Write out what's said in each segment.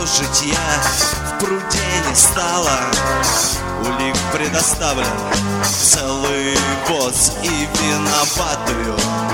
житья в пруде не стало. Улик предоставлен, целый босс и виноватую,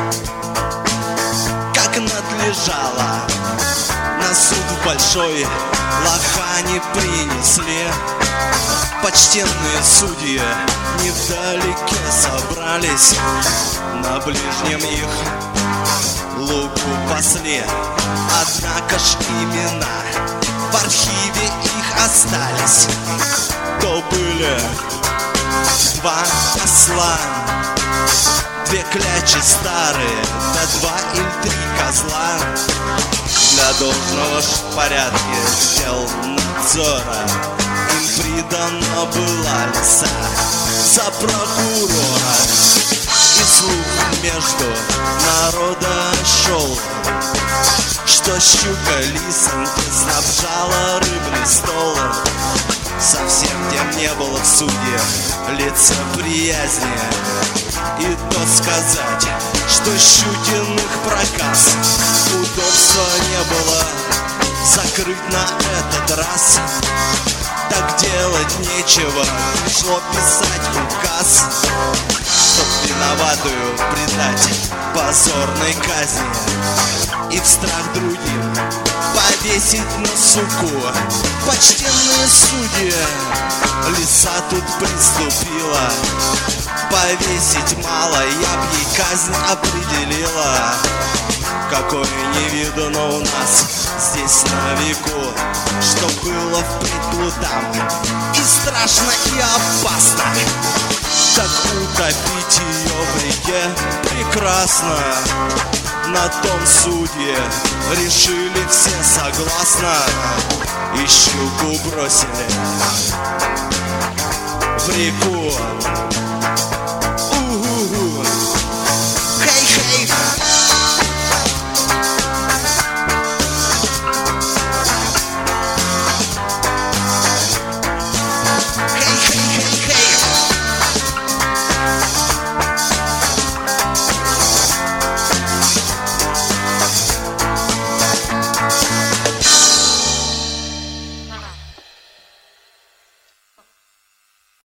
как надлежало, на суд большой лоха не принесли. Почтенные судьи невдалеке собрались, на ближнем их луку пасли. Однако ж имена в архиве их остались. То были два осла, две клячи старые, да два или три козла. Для должного ж порядка дел надзора им придано была лиса за прокурора. И слух между народа шел, что щука лисоньки снабжала рыбный стол. Совсем тем не было в суде лицеприязни, и то сказать, что щукиных проказ удобства не было закрыть на этот раз. Так делать нечего, пришло писать указ, чтоб виноватую предать позорной казни и в страх другим повесить на суку. Почтенные судьи, лиса тут приступила, повесить мало, я б ей казнь определила. Какое не видано у нас здесь на веку, что было впредь плутам и страшно, и опасно. Так утопить ее в реке прекрасно. На том судье решили все согласно, и щуку бросили в реку.